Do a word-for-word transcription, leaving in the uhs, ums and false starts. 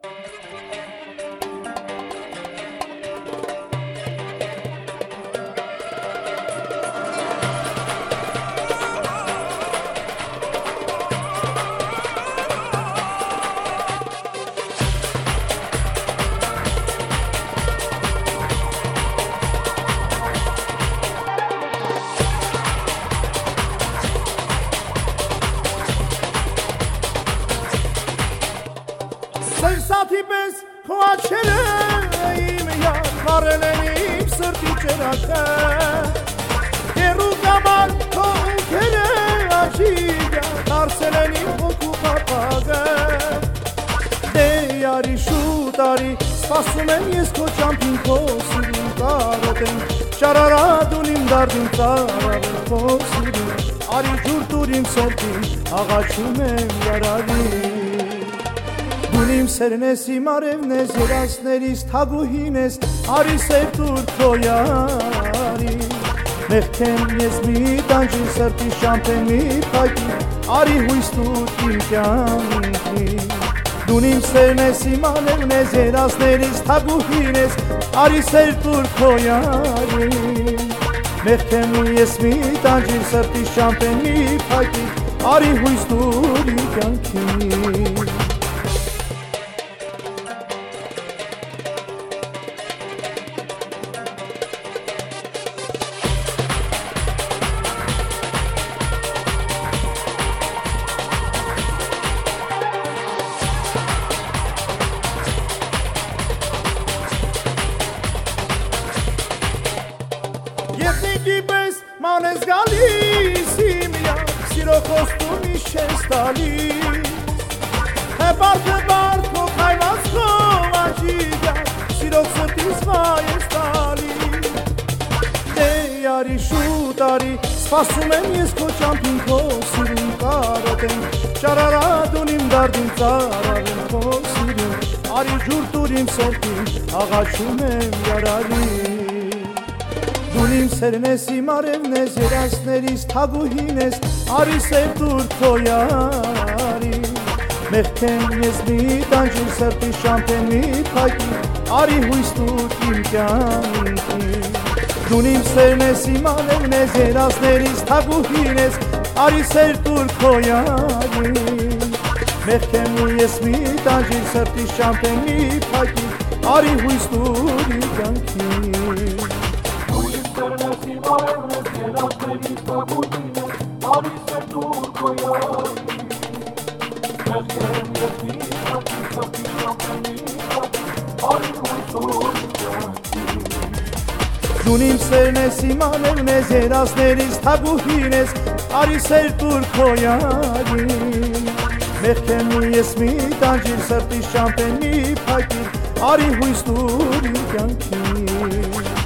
Սերսաթի պես քո աչքերը իմ յար վառել են իմ սրտի ճրագը Հեռու կամար քո ունքերը աջիգա դարձել են իմ հոգու պապագը Դե յարի շուտ արի սպասում եմ ես քո ճամփին քո սիրուն կարոտեմ Ճարարադուն իմ դարդին ծարավել քո սիրուն Արի ջուր տուր իմ սրտին աղաչում եմ յարարի Դուն իմ սերն ես, իմ արևն ես, երասներից թագուհին ես, արի սեր տուր քո յարի Մեղքեմ ես մի տանջի սրտի շամփեն մի փակի, արի հույս տուր իմ կյանքի Դուն իմ սերն ես, իմ արևն ես, երասներից թագուհին ես, արի սեր տուր քո յարի Մեղքեմ ես մի տանջի սրտի շամփեն մի փակի, արի հույս տուր իմ կյանքի Ետնիկի պես ման ես գալիս իմ յար, սիրո խոստումի չես տալիս Հեպարդ հեպարդ քո քայված քո աչիգա, սիրո սրտիս վայ ես տալիս Դե յարի շուտ արի, սպասում եմ ես քո ճամփին քո սիրուն կարոտեմ Ճարարադուն իմ դարդին ծարավեմ քո սիրուն Արի ջուր տուր իմ սրտին, աղաչում եմ յարարի Դուն իմ սերն ես, իմ արևն ես, երասներից թագուհին ես, արի սեր տուր քո յարի Մեղքեմ ես մի տանջի սրտի շամփեն մի փակի, արի հույս տուր իմ կյանքի Դուն իմ սերն ես, իմ արևն ես, երասներից թագուհին ես, արի սեր տուր քո յարի Մեղքեմ ես մի տանջի սրտի շամփեն մի փակի, արի հույս տուր իմ կյանքի Դուն իմ սերն ես, իմ արևն ես, երասներից թագուհին ես, արի սեր տուր քո յարի Մեղքեմ ես մի տանջի սրտի շամփեն մի փակի, արի հույս տուր իմ կյանքի